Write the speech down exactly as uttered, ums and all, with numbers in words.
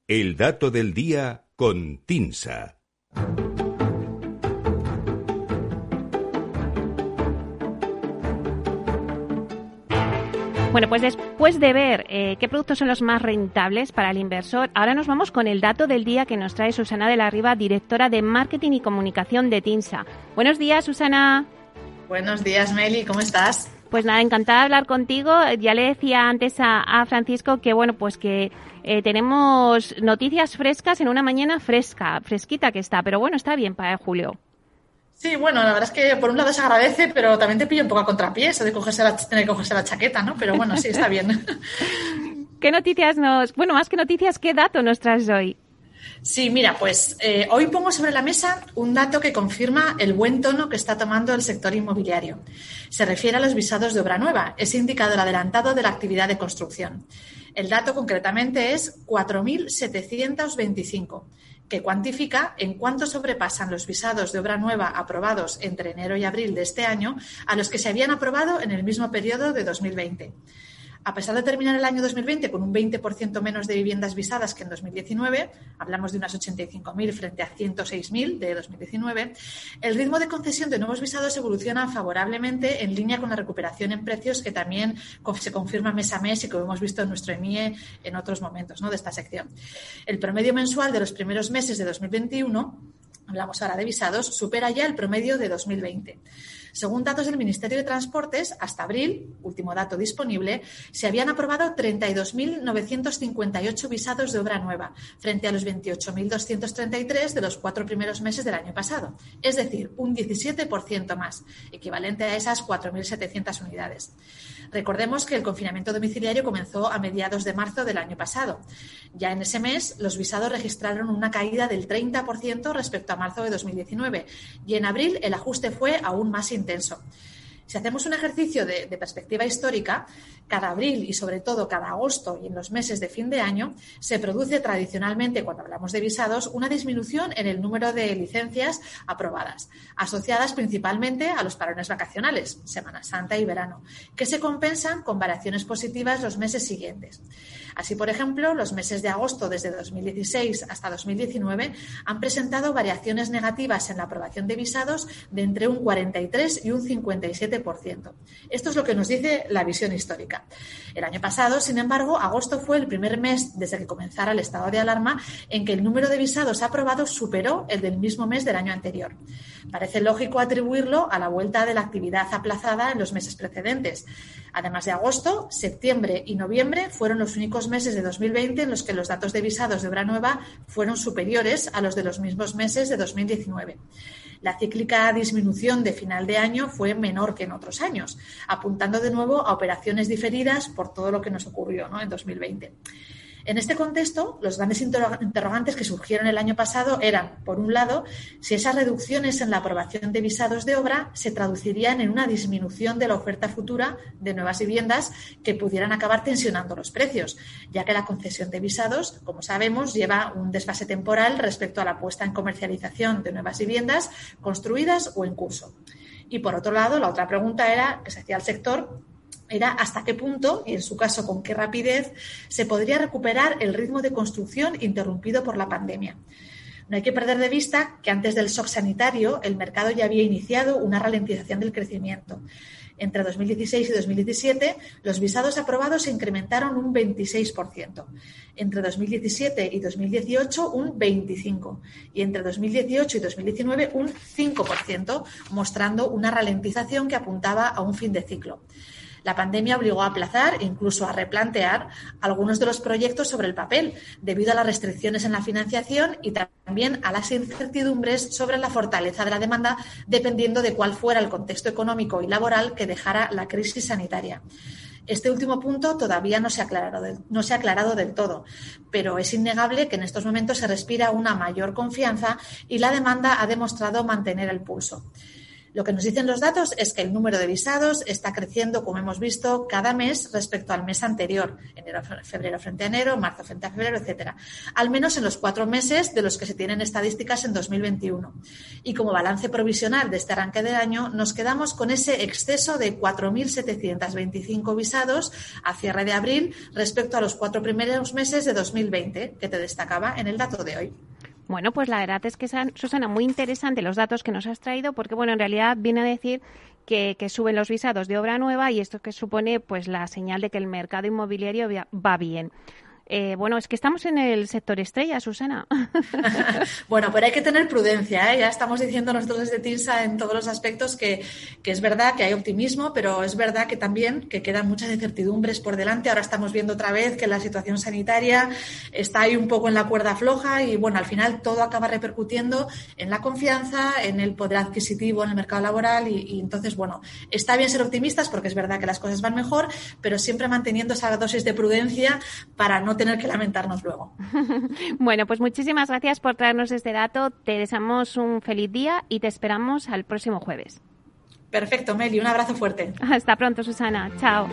El dato del día con TINSA. Bueno, pues después de ver eh, qué productos son los más rentables para el inversor, ahora nos vamos con el dato del día que nos trae Susana de la Riva, directora de Marketing y Comunicación de TINSA. Buenos días, Susana. Buenos días, Meli, ¿cómo estás? Pues nada, encantada de hablar contigo. Ya le decía antes a, a Francisco que, bueno, pues que eh, tenemos noticias frescas en una mañana fresca, fresquita que está, pero bueno, está bien para julio. Sí, bueno, la verdad es que por un lado se agradece, pero también te pillo un poco a contrapié eso de cogerse la, tener que cogerse la chaqueta, ¿no? Pero bueno, sí, está bien. ¿Qué noticias nos... Bueno, más que noticias, ¿qué dato nos traes hoy? Sí, mira, pues eh, hoy pongo sobre la mesa un dato que confirma el buen tono que está tomando el sector inmobiliario. Se refiere a los visados de obra nueva, ese indicador adelantado de la actividad de construcción. El dato concretamente es cuatro mil setecientos veinticinco, que cuantifica en cuánto sobrepasan los visados de obra nueva aprobados entre enero y abril de este año a los que se habían aprobado en el mismo periodo de dos mil veinte. A pesar de terminar el año dos mil veinte con un veinte por ciento menos de viviendas visadas que en dos mil diecinueve, hablamos de unas ochenta y cinco mil frente a ciento seis mil de dos mil diecinueve, el ritmo de concesión de nuevos visados evoluciona favorablemente en línea con la recuperación en precios que también se confirma mes a mes y como hemos visto en nuestro E M I E en otros momentos, ¿no?, de esta sección. El promedio mensual de los primeros meses de dos mil veintiuno, hablamos ahora de visados, supera ya el promedio de dos mil veinte. Según datos del Ministerio de Transportes, hasta abril, último dato disponible, se habían aprobado treinta y dos mil novecientos cincuenta y ocho visados de obra nueva, frente a los veintiocho mil doscientos treinta y tres de los cuatro primeros meses del año pasado. Es decir, un diecisiete por ciento más, equivalente a esas cuatro mil setecientas unidades. Recordemos que el confinamiento domiciliario comenzó a mediados de marzo del año pasado. Ya en ese mes, los visados registraron una caída del treinta por ciento respecto a marzo de dos mil diecinueve y en abril el ajuste fue aún más intenso. Si hacemos un ejercicio de, de perspectiva histórica, cada abril y sobre todo cada agosto y en los meses de fin de año se produce tradicionalmente, cuando hablamos de visados, una disminución en el número de licencias aprobadas, asociadas principalmente a los parones vacacionales, Semana Santa y verano, que se compensan con variaciones positivas los meses siguientes. Así, por ejemplo, los meses de agosto desde dos mil dieciséis hasta dos mil diecinueve han presentado variaciones negativas en la aprobación de visados de entre un cuarenta y tres y un cincuenta y siete por ciento. Esto es lo que nos dice la visión histórica. El año pasado, sin embargo, agosto fue el primer mes desde que comenzara el estado de alarma en que el número de visados aprobados superó el del mismo mes del año anterior. Parece lógico atribuirlo a la vuelta de la actividad aplazada en los meses precedentes. Además de agosto, septiembre y noviembre fueron los únicos meses de dos mil veinte en los que los datos de visados de obra nueva fueron superiores a los de los mismos meses de dos mil diecinueve. La cíclica disminución de final de año fue menor que en otros años, apuntando de nuevo a operaciones diferidas por todo lo que nos ocurrió, ¿no?, en dos mil veinte. En este contexto, los grandes interrogantes que surgieron el año pasado eran, por un lado, si esas reducciones en la aprobación de visados de obra se traducirían en una disminución de la oferta futura de nuevas viviendas que pudieran acabar tensionando los precios, ya que la concesión de visados, como sabemos, lleva un desfase temporal respecto a la puesta en comercialización de nuevas viviendas construidas o en curso. Y por otro lado, la otra pregunta era que se hacía al sector era hasta qué punto, y en su caso con qué rapidez, se podría recuperar el ritmo de construcción interrumpido por la pandemia. No hay que perder de vista que antes del shock sanitario el mercado ya había iniciado una ralentización del crecimiento. Entre dos mil dieciséis y dos mil diecisiete, los visados aprobados se incrementaron un veintiséis por ciento. Entre dos mil diecisiete y dos mil dieciocho, un veinticinco por ciento. Y entre dos mil dieciocho y dos mil diecinueve, un cinco por ciento, mostrando una ralentización que apuntaba a un fin de ciclo. La pandemia obligó a aplazar e incluso a replantear algunos de los proyectos sobre el papel, debido a las restricciones en la financiación y también a las incertidumbres sobre la fortaleza de la demanda, dependiendo de cuál fuera el contexto económico y laboral que dejara la crisis sanitaria. Este último punto todavía no se ha aclarado del, no se ha aclarado del todo, pero es innegable que en estos momentos se respira una mayor confianza y la demanda ha demostrado mantener el pulso. Lo que nos dicen los datos es que el número de visados está creciendo, como hemos visto, cada mes respecto al mes anterior. Enero, febrero frente a enero, marzo frente a febrero, etcétera. Al menos en los cuatro meses de los que se tienen estadísticas en dos mil veintiuno. Y como balance provisional de este arranque de año, nos quedamos con ese exceso de cuatro mil setecientos veinticinco visados a cierre de abril respecto a los cuatro primeros meses de dos mil veinte, que te destacaba en el dato de hoy. Bueno, pues la verdad es que, Susana, muy interesante los datos que nos has traído, porque, bueno, en realidad viene a decir que, que suben los visados de obra nueva y esto que supone pues la señal de que el mercado inmobiliario va bien. Eh, bueno, es que estamos en el sector estrella, Susana. Bueno, pero hay que tener prudencia, ¿eh? Ya estamos diciendo nosotros desde TINSA en todos los aspectos que, que es verdad que hay optimismo, pero es verdad que también que quedan muchas incertidumbres por delante. Ahora estamos viendo otra vez que la situación sanitaria está ahí un poco en la cuerda floja y, bueno, al final todo acaba repercutiendo en la confianza, en el poder adquisitivo, en el mercado laboral y, y entonces, bueno, está bien ser optimistas porque es verdad que las cosas van mejor, pero siempre manteniendo esa dosis de prudencia para no tener que lamentarnos luego. Bueno, pues muchísimas gracias por traernos este dato. Te deseamos un feliz día y te esperamos al próximo jueves. Perfecto, Meli. Un abrazo fuerte. Hasta pronto, Susana. Chao.